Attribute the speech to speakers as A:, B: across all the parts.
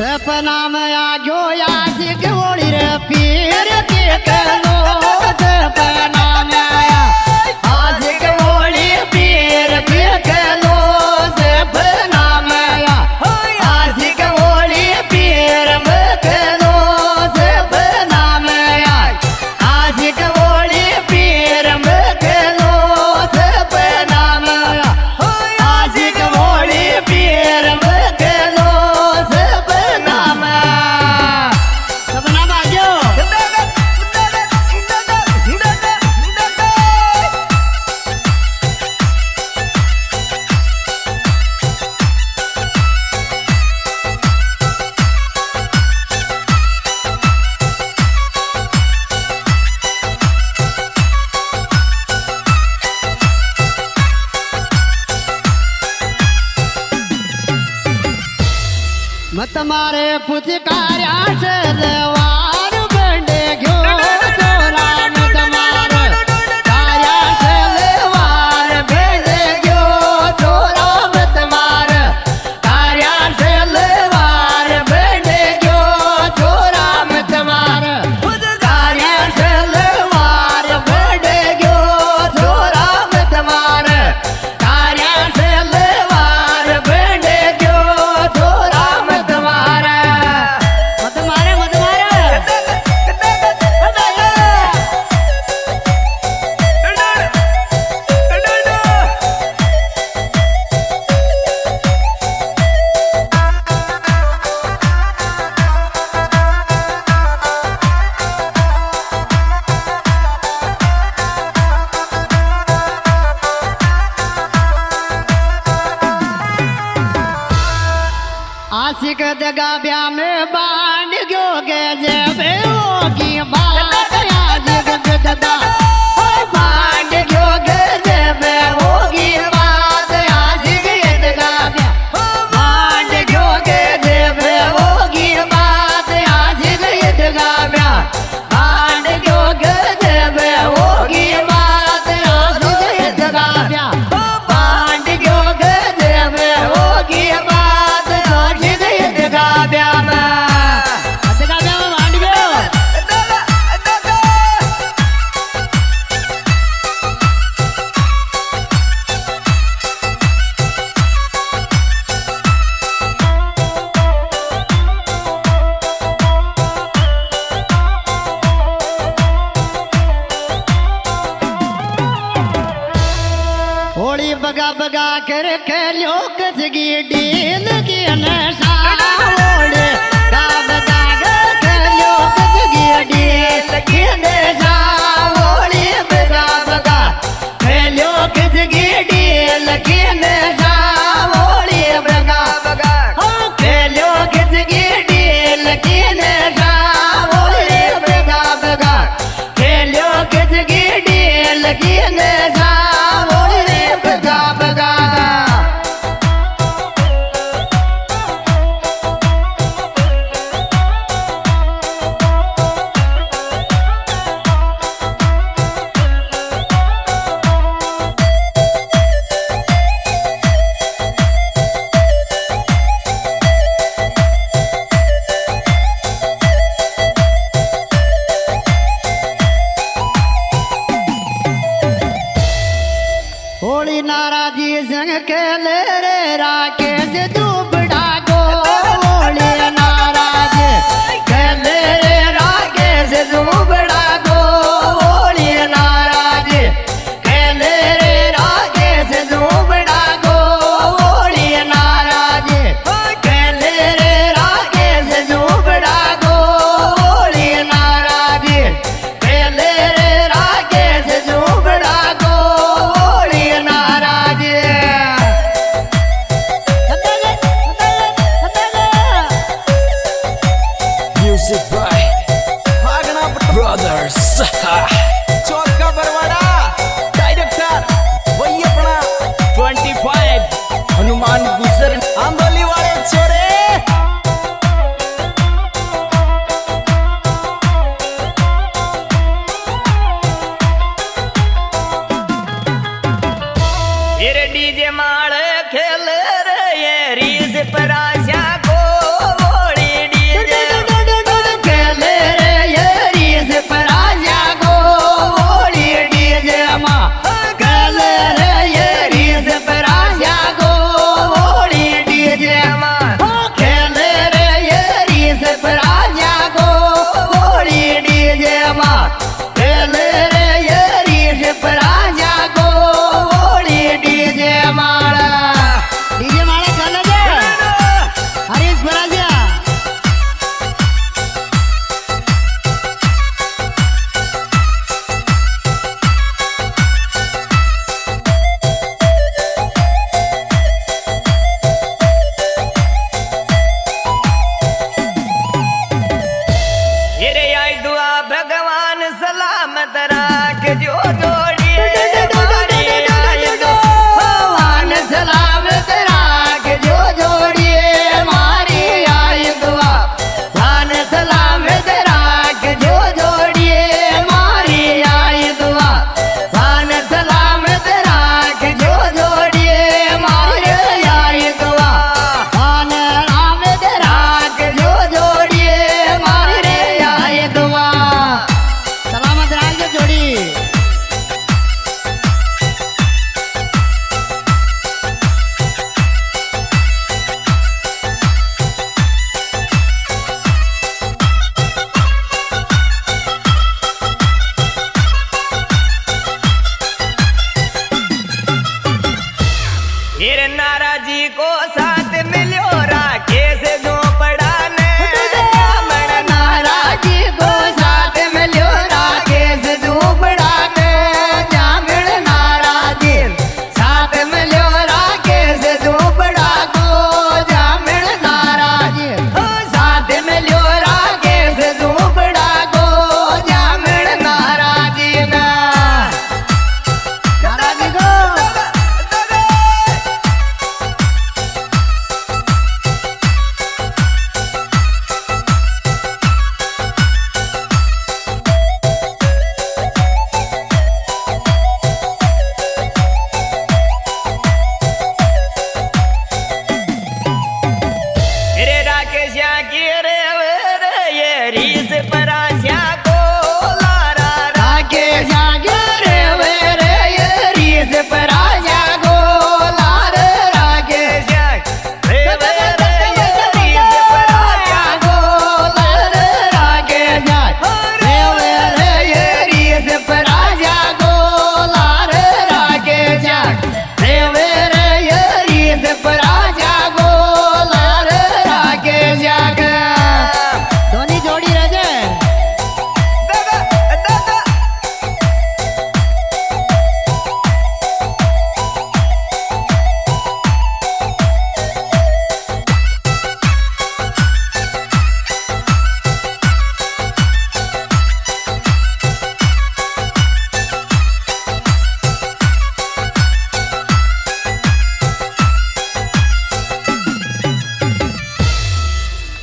A: सपना में आ गयो आशिक ओड़ी रे पीर के कलो सपना में आया आशिक ओड़ी पीर के कलो सपना में आया आशिक ओड़ी पीर में कलो सपना में आया आशिक ओड़ी पीर में कलो सपना में आया आशिक ओड़ी पीर में मत मारे पुचकार्या से देवार बंडे घ्यो चोरा मत मारे कार्या से देवार बंडे घ्यो चोरा मत मारे कार्या से देवार बंडे घ्यो चोरा मत मारे कार्या से देवार बंडे घ्यो चोरा मत मारे कार्या से देवार बंडे घ्यो चोरा मत मारे आशिक दगा ब्या में बांध गयो गे जेबे होगी बात आशिक दगा बांध गयो गे जेबे होगी बात आशिक दगा ब्या बांध गयो गे जेबे होगी बात आशिक दगा ब्या बांध गयो गे जेबे होगी बात आशिक दगा ब्या बांध गयो गे जेबे होगी बात ब्या में बांध गयो होली बगा बगा कर खेलो कसगी डील की नशा होली बगा बगा कर खेलो कसगी डील की नशा होली बगा बगा खेलो कसगी डील की नशा होली बगा बगा खेलो कसगी डील की नशा होली बगा बगा खेलो कसगी डील की नशा होली बगा बगा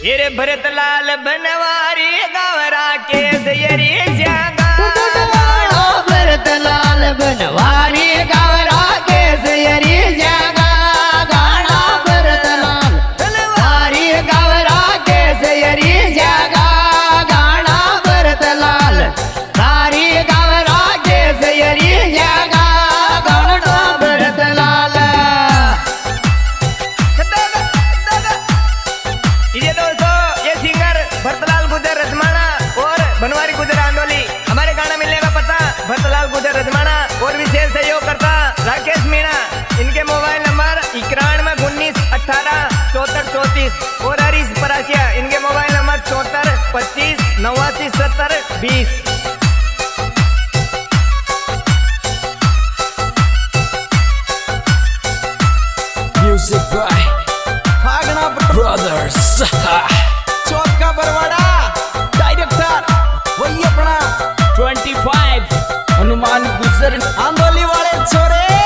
B: हीरे भरतलाल बनवारी गावरा के सयरी जागा
A: भरतलाल बनवारी गावरा के सयरी जागा गाना भरतलाल बनवारी गावरा के सयरी जागा गाना भरतलाल सारी गावरा के सयरी जागा गाना भरतलाल।
B: ये दोस्तों ये सिंगर भरतलाल गुजर रजमाना और बनवारी गुजर आंदोली। हमारे गाना मिलने का पता भरतलाल गुजर रजमाना और विशेष सहयोग करता राकेश मीणा। इनके मोबाइल नंबर 91 19 18 74 34 और हरीश परासिया। इनके mobile number 74 25 89 70 20।
C: Music by Hagana Brothers. Chauth का बरवाड़ा डायरेक्टर वही अपना 25 हनुमान गुजर आंदोली वाले छोरे।